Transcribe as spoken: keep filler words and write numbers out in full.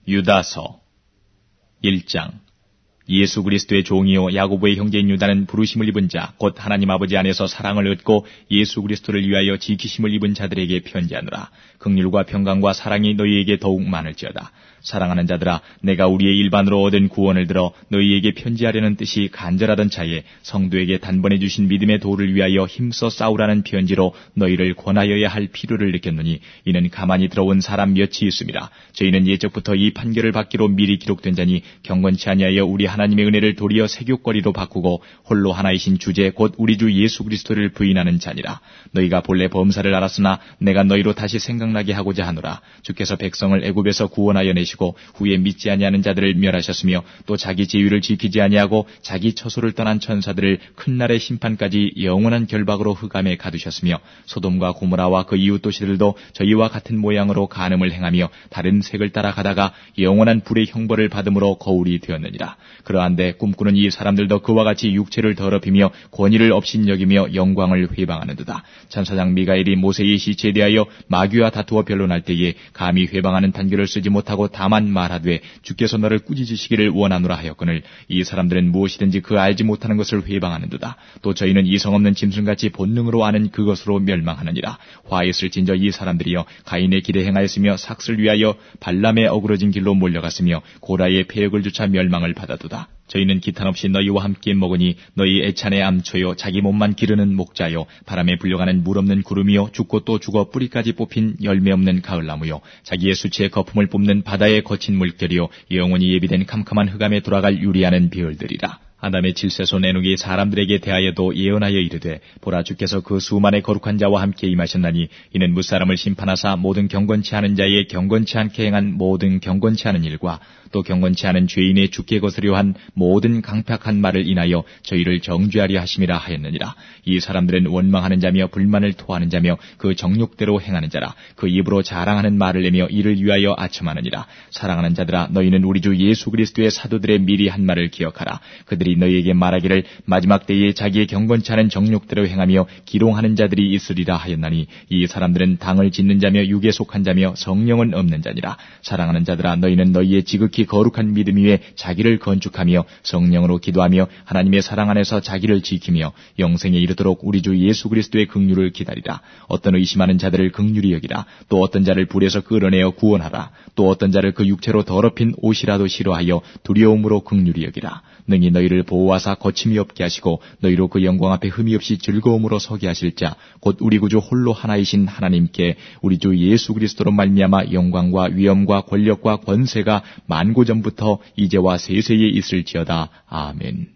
유다서 일 장. 예수 그리스도의 종이요 야고보의 형제인 유다는 부르심을 입은 자, 곧 하나님 아버지 안에서 사랑을 얻고 예수 그리스도를 위하여 지키심을 입은 자들에게 편지하노라. 긍휼과 평강과 사랑이 너희에게 더욱 많을지어다. 사랑하는 자들아, 내가 우리의 일반으로 얻은 구원을 들어 너희에게 편지하려는 뜻이 간절하던 차에 성도에게 단번에 주신 믿음의 도를 위하여 힘써 싸우라는 편지로 너희를 권하여야 할 필요를 느꼈느니, 이는 가만히 들어온 사람 몇이 있습니다. 저희는 예적부터 이 판결을 받기로 미리 기록된 자니 경건치 아니하여 우리 하나님의 은혜를 도리어 세교거리로 바꾸고 홀로 하나이신 주제 곧 우리 주 예수 그리스도를 부인하는 자니라. 너희가 본래 범사를 알았으나 내가 너희로 다시 생각나게 하고자 하노라. 주께서 백성을 애굽에서 구원하여 내시고 후에 믿지 아니하는 자들을 멸하셨으며 또 자기 제위를 지키지 아니하고 자기 처소를 떠난 천사들을 큰 날의 심판까지 영원한 결박으로 흑암에 가두셨으며 소돔과 고모라와 그 이웃 도시들도 저희와 같은 모양으로 간음을 행하며 다른 색을 따라 가다가 영원한 불의 형벌을 받음으로 거울이 되었느니라. 그러한데 꿈꾸는 이 사람들도 그와 같이 육체를 더럽히며 권위를 업신여기며 영광을 회방하는도다. 천사장 미가엘이 모세의 시체에 대하여 마귀와 다투어 변론할 때에 감히 회방하는 단결을 쓰지 못하고 다만 말하되 주께서 너를 꾸짖으시기를 원하노라 하였거늘 이 사람들은 무엇이든지 그 알지 못하는 것을 회방하는도다. 또 저희는 이성 없는 짐승같이 본능으로 아는 그것으로 멸망하느니라. 화했을진저 이 사람들이여 가인의 길에 행하였으며 삭슬 위하여 발람의 어그러진 길로 몰려갔으며 고라의 폐역을 주차 멸망을 받아도다. 저희는 기탄없이 너희와 함께 먹으니 너희 애찬의 암초요 자기 몸만 기르는 목자요 바람에 불려가는 물 없는 구름이요 죽고 또 죽어 뿌리까지 뽑힌 열매 없는 가을나무요 자기의 수치의 거품을 뿜는 바다의 거친 물결이요 영원히 예비된 캄캄한 흑암에 돌아갈 유리하는 비을들이라. 아담의 칠세손 에녹이 사람들에게 대하여도 예언하여 이르되 보라 주께서 그 수만의 거룩한 자와 함께 임하셨나니 이는 무사람을 심판하사 모든 경건치 않은 자의 경건치 않게 행한 모든 경건치 않은 일과 또 경건치 않은 죄인의 죽게 거스려 한 모든 강팍한 말을 인하여 저희를 정죄하려 하심이라 하였느니라. 이 사람들은 원망하는 자며 불만을 토하는 자며 그 정욕대로 행하는 자라. 그 입으로 자랑하는 말을 내며 이를 위하여 아첨하느니라. 사랑하는 자들아, 너희는 우리 주 예수 그리스도의 사도들의 미리 한 말을 기억하라. 그들이 너희에게 말하기를 마지막 때에 자기의 경건치 않은 정욕대로 행하며 기롱하는 자들이 있으리라 하였나니 이 사람들은 당을 짓는 자며 육에 속한 자며 성령은 없는 자니라. 사랑하는 자들아, 너희는 너희의 지극히 거룩한 믿음 위에 자기를 건축하며 성령으로 기도하며 하나님의 사랑 안에서 자기를 지키며 영생에 이르도록 우리 주 예수 그리스도의 긍휼을 기다리라. 어떤 의심하는 자들을 긍휼히 여기라. 또 어떤 자를 불에서 끌어내어 구원하라. 또 어떤 자를 그 육체로 더럽힌 옷이라도 싫어하여 두려움으로 긍휼히 여기라. 능히 너희를 보호하사 거침이 없게 하시고 너희로 그 영광 앞에 흠이 없이 즐거움으로 서게 하실 자 곧 우리 구주 홀로 하나이신 하나님께 우리 주 예수 그리스도로 말미암아 영광과 위엄과 권력과 권세가 만고전부터 이제와 세세에 있을지어다. 아멘.